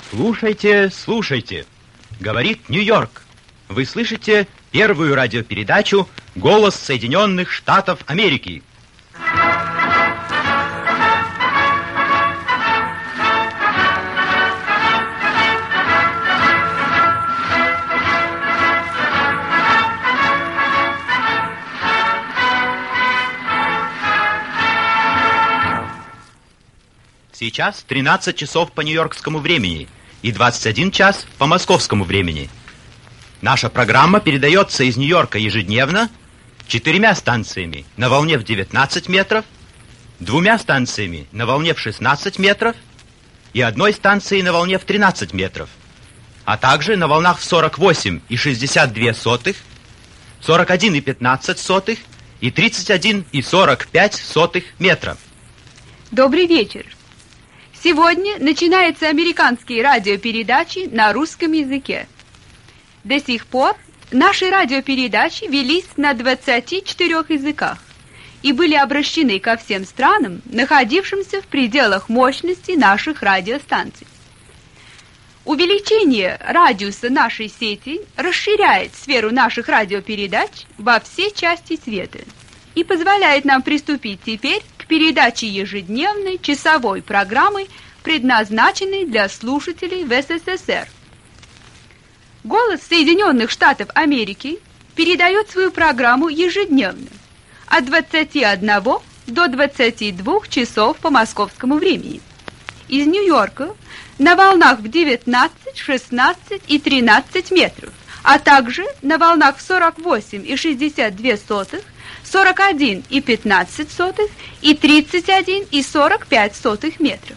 Слушайте, слушайте, говорит Нью-Йорк. Вы слышите первую радиопередачу «Голос Соединенных Штатов Америки». Сейчас 13 часов по нью-йоркскому времени и 21 час по московскому времени. Наша программа передается из Нью-Йорка ежедневно 4 станциями на волне в 19 метров, 2 станциями на волне в 16 метров и 1 станцией на волне в 13 метров, а также на волнах в 48,62, 41,15 и 31,45 метра. Добрый вечер. Сегодня начинаются американские радиопередачи на русском языке. До сих пор наши радиопередачи велись на 24 языках и были обращены ко всем странам, находившимся в пределах мощности наших радиостанций. Увеличение радиуса нашей сети расширяет сферу наших радиопередач во все части света и позволяет нам приступить теперь к передаче ежедневной часовой программы, предназначенной для слушателей в СССР. «Голос Соединенных Штатов Америки» передает свою программу ежедневно от 21 до 22 часов по московскому времени. Из Нью-Йорка на волнах в 19, 16 и 13 метров, а также на волнах в 48,62, 41,15 и 31,45 метров.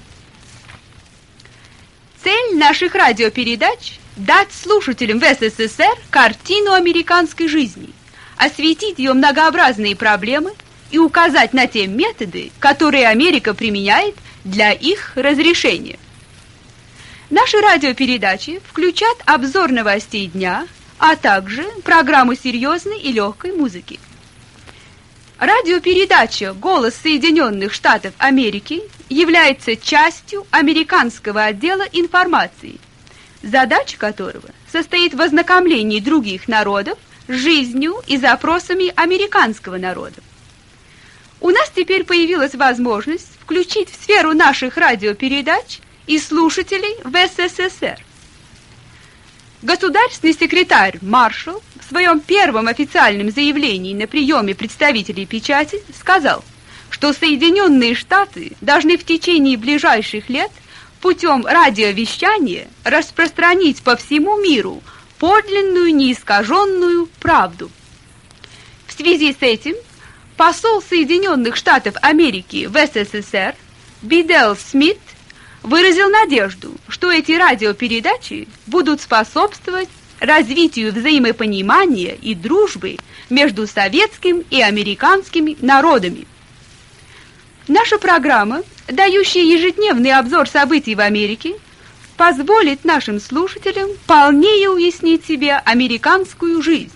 Цель наших радиопередач – дать слушателям в СССР картину американской жизни, осветить ее многообразные проблемы и указать на те методы, которые Америка применяет для их разрешения. Наши радиопередачи включат обзор новостей дня, а также программу серьезной и легкой музыки. Радиопередача «Голос Соединенных Штатов Америки» является частью американского отдела информации, задача которого состоит в ознакомлении других народов с жизнью и запросами американского народа. У нас теперь появилась возможность включить в сферу наших радиопередач и слушателей в СССР. Государственный секретарь Маршалл в своем первом официальном заявлении на приеме представителей печати сказал, что Соединенные Штаты должны в течение ближайших лет путем радиовещания распространить по всему миру подлинную неискаженную правду. В связи с этим посол Соединенных Штатов Америки в СССР Бидел Смит выразил надежду, что эти радиопередачи будут способствовать развитию взаимопонимания и дружбы между советским и американскими народами. Наша программа, дающая ежедневный обзор событий в Америке, позволит нашим слушателям полнее уяснить себе американскую жизнь.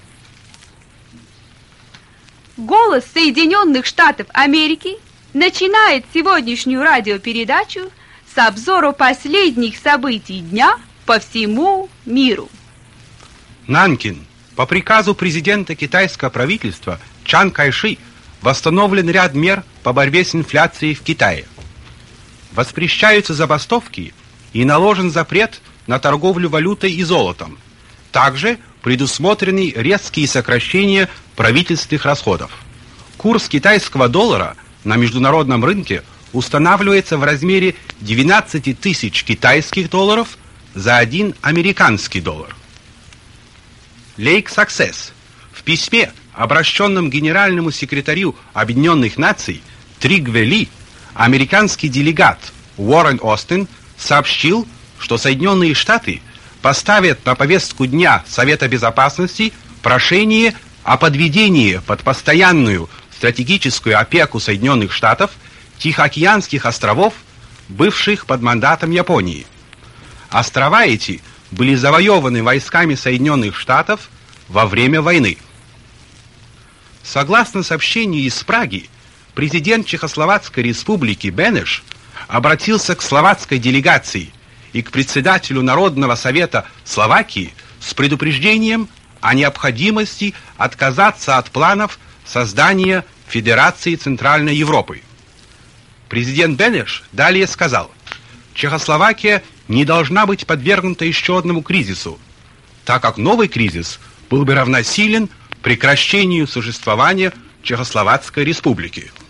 «Голос Соединенных Штатов Америки» начинает сегодняшнюю радиопередачу с обзора последних событий дня по всему миру. Нанкин. По приказу президента китайского правительства Чан Кайши восстановлен ряд мер по борьбе с инфляцией в Китае. Воспрещаются забастовки и наложен запрет на торговлю валютой и золотом. Также предусмотрены резкие сокращения правительственных расходов. Курс китайского доллара на международном рынке устанавливается в размере 12 тысяч китайских долларов за 1 американский доллар. Лейк Саксесс. В письме, обращенном генеральному секретарю Объединенных Наций Тригве Ли, американский делегат Уоррен Остин сообщил, что Соединенные Штаты поставят на повестку дня Совета Безопасности прошение о подведении под постоянную стратегическую опеку Соединенных Штатов Тихоокеанских островов, бывших под мандатом Японии. Острова эти были завоеваны войсками Соединенных Штатов во время войны. Согласно сообщению из Праги, президент Чехословацкой республики Бенеш обратился к словацкой делегации и к председателю Народного совета Словакии с предупреждением о необходимости отказаться от планов создания Федерации Центральной Европы. Президент Бенеш далее сказал: Чехословакия не должна быть подвергнута еще одному кризису, так как новый кризис был бы равносилен прекращению существования Чехословацкой республики.